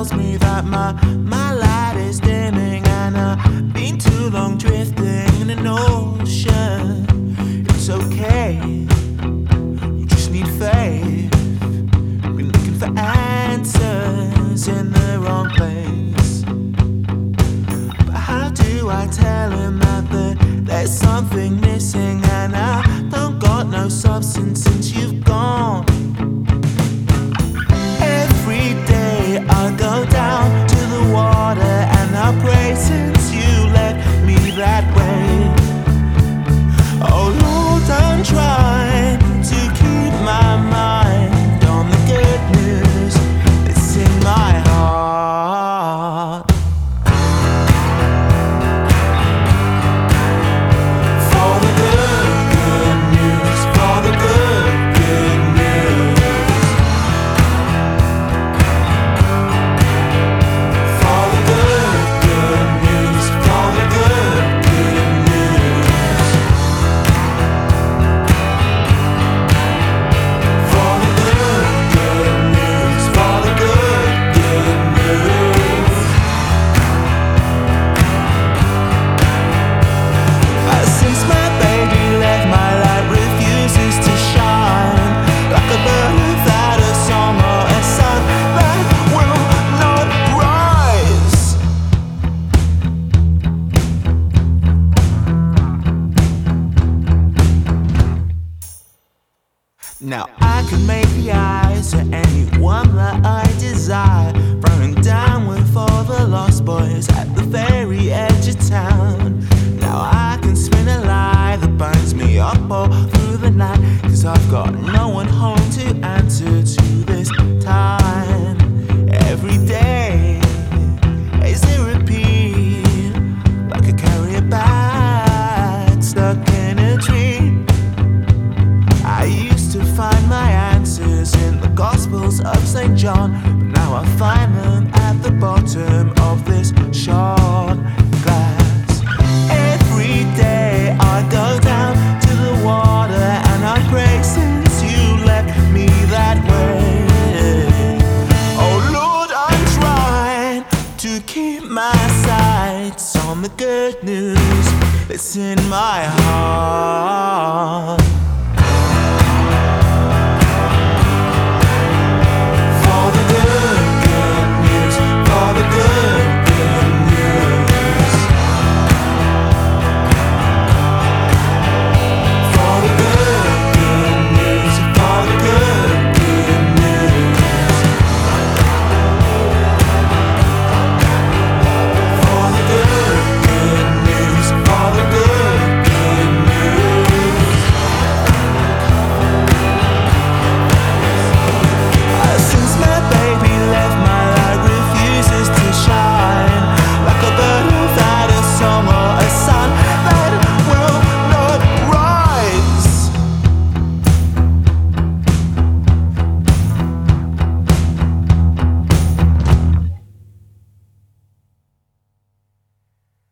tells me that my light is dimming, and I've been too long drifting in an ocean. It's okay, you just need faith. Been looking for answers in the wrong place. But how do I tell him that there's something missing, and I don't got no substance since you've gone? Every day I go down to the water and I pray since you left me that way. Oh Lord, I'm trying to keep my mind on the good news that's in my heart. For the good, good news, for the good, good news. For the good, good news, for the good, good news. For the good, good news, for the good, good news. Since my baby left, my light refuses to shine. Like a bird without a song or a sun that will not rise. Now I can make the eyes to anyone that I desire, throwing down with all the lost boys at the very edge of town. Now I can spin a lie that burns me up all through the night, 'cause I've got no one home to answer to this time. Every day is a repeat, like a carrier bag stuck in a tree. I used to find my answers in the Gospels of St. John, but now I find them at the bottom of this shot glass. Every day I go down to the water and I pray since you left me that way. Oh Lord, I'm trying to keep my sights on the good news that's in my heart.